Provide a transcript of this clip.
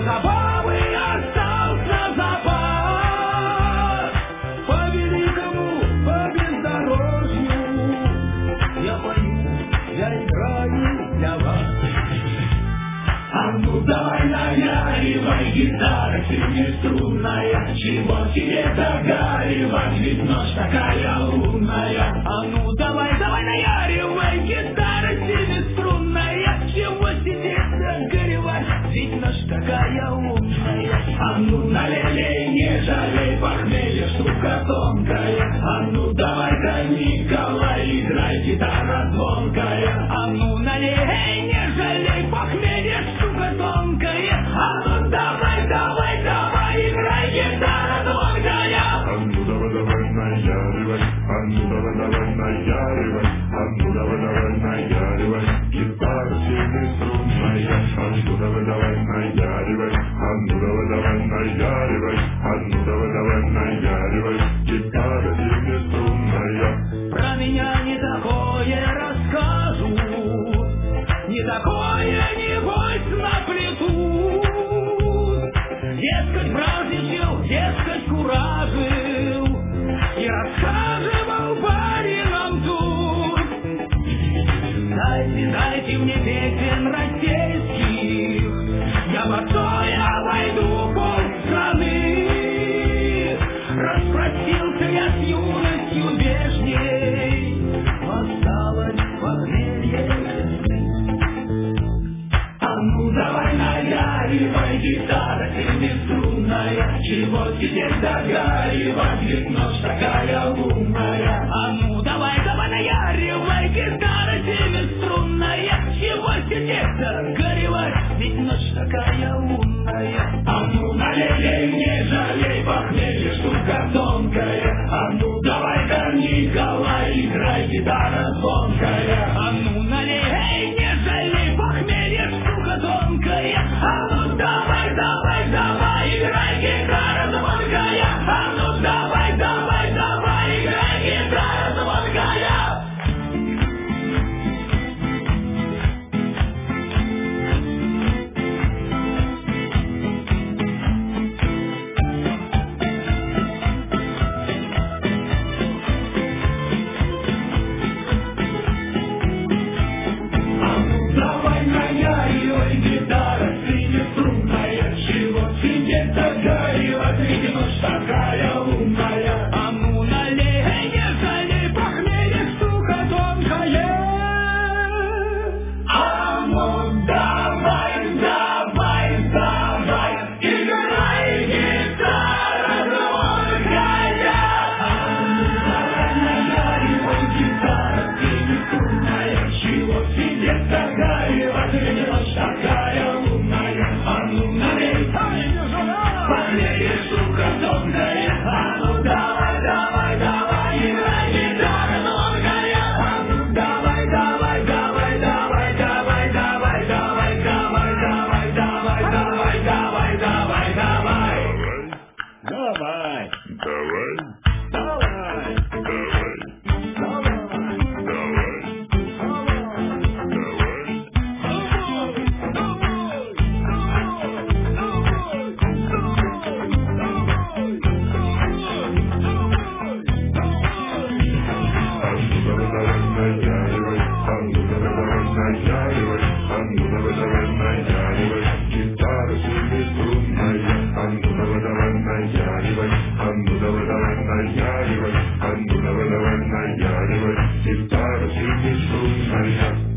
забавы остался запас. По великому, по бездорожью я пою, я играю для вас. А ну давай наяривай, гитара семиструнная, чего тебе догаривать, ведь ночь такая лунная. А ну давай наяривай, гитара семиструнная, чего тебе догаривать, ведь ночь такая лунная. А ну налей, не жалей, похмелье штука тонкая. А ну давай-ка, Николай, играй, гитара звонкая. А ну налей, не жалей, похмелье штука тонкая. А ну давай, играй, гитара звонкая. А ну давай наяривай, а ну давай наяривай, а ну давай наяривай, гитара семиструнная. А ну давай наяривай, а ну давай наяривай, а ну давай наяривай, гитара семиструнная. Про меня не такое расскажут, не такое небось наплетут. Дескать, праздничал, дескать, куражил и рассказывал баринам тут. Дайте мне песен российских, я большое войду полстраны. Распростился я с юностью вешней, осталось похмелье весны. А ну давай наяривай, гитара семиструнная, чего теперь догаривать, ведь ночь такая лунная. А ну давай наяривай, гитара семиструнная, чего теперь догаривать, ведь ночь такая лунная. А ну налей, не жалей, похмелье штука тонкая. А ну давай-ка, Николай, играй, гитара звонкая. А ну налей, не жалей, похмелье штука тонкая. А ну давай, играй, гитара звонкая. А ну давай, играй, гитара звонкая. Давай наяривай, гитара семиструнная, чего тебе догаривать, ведь ночь такая лунная. А ну налей, не жалей, похмелье штука тонкая. А ну давай, играй, гитара звонкая. А ну давай наяривай, гитара семиструнная, чего тебе догаривать, ведь ночь такая лунная. А ну налей, похмелье штука тонкая. А ну давай, играй, гитара звонкая. А ну давай, наяривай, гитара семиструнная.